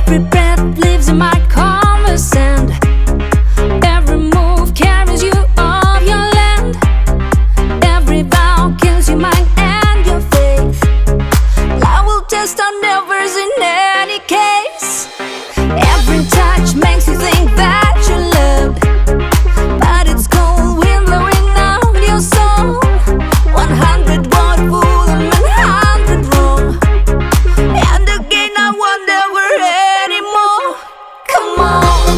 Every breath leaves a mark on the sand. Every move carries you off your land. Every vow kills your mind and your faith. I will test our nerves in any case. Every touch makes you think that you're loved, but it's cold wind blowing out your soul. 100 wonderful and 100 wrong, and again I want never anymore. Come on,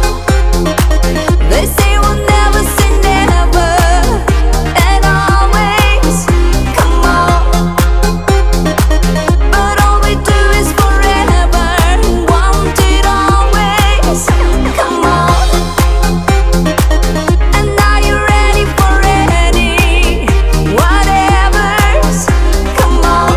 they say we'll never say never, and always. Come on, but all we do is forever, and want it always. Come on, and are you ready for any whatevers? Come on,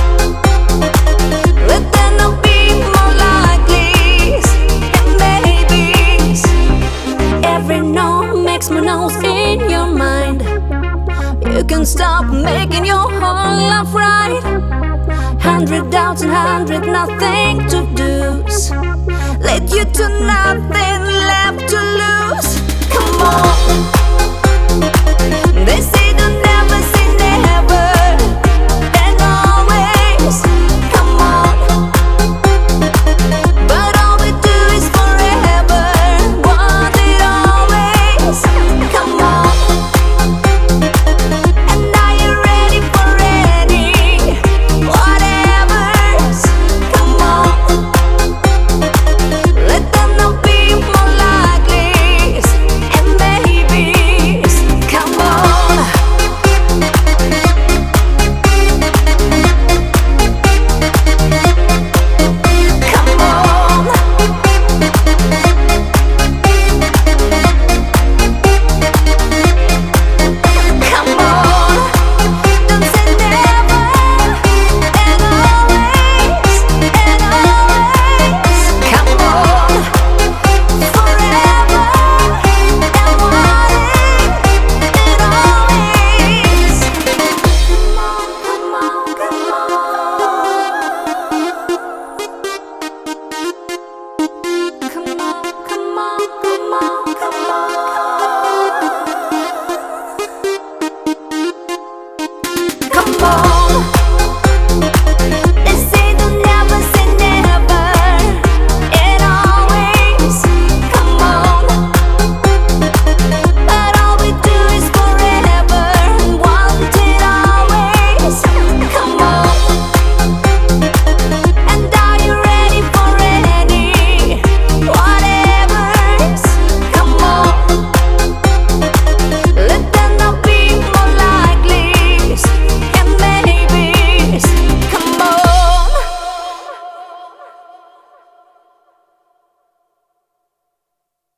let there not be more likelies and maybes. Every no makes more no's in your mind. You can stop making your whole life right. 100 doubts and 100 nothing to do's lead you to nothing left to lose. Come on, they say